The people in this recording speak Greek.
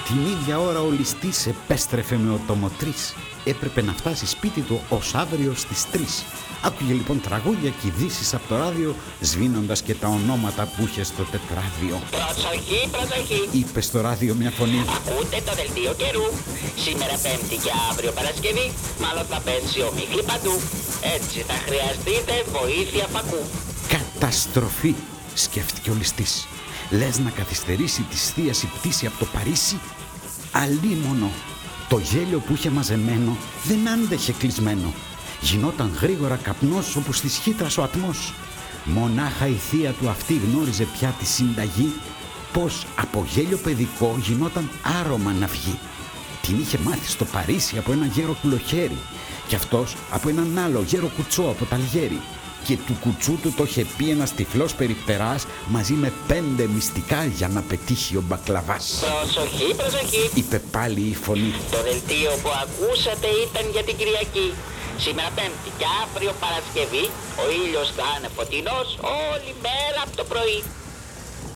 Την ίδια ώρα ο ληστής επέστρεφε με οτομοτρίς. Έπρεπε να φτάσει σπίτι του ως αύριο στις 3. Άκουγε λοιπόν τραγούδια και ειδήσεις από το ράδιο, σβήνοντας και τα ονόματα που είχε στο τετράδιο. Προσοχή, προσοχή! Είπε στο ράδιο μια φωνή. Ακούτε το δελτίο καιρού. Σήμερα Πέμπτη και αύριο Παρασκευή, μάλλον θα πέσει ομίχλη παντού. Έτσι θα χρειαστείτε βοήθεια φακού. Καταστροφή, σκέφτηκε ο ληστής. Λες να καθυστερήσει τη θείας η πτήση από το Παρίσι? Αλίμονο. Το γέλιο που είχε μαζεμένο δεν άντεχε κλεισμένο. Γινόταν γρήγορα καπνός όπως της χύτρας ο ατμός. Μονάχα η θεία του αυτή γνώριζε πια τη συνταγή, πως από γέλιο παιδικό γινόταν άρωμα να βγει. Την είχε μάθει στο Παρίσι από έναν γέρο κουλοχέρι και αυτός από έναν άλλο γέρο κουτσό από τα Αλγέρι. Και του κουτσού του το είχε πει ένας τυφλός περιπτεράς μαζί με 5 μυστικά για να πετύχει ο μπακλαβάς. Προσοχή, προσοχή! Είπε πάλι η φωνή. Το δελτίο που ακούσατε ήταν για την Κυριακή. Σήμερα Πέμπτη και αύριο Παρασκευή ο ήλιος θα είναι φωτεινός όλη μέρα από το πρωί.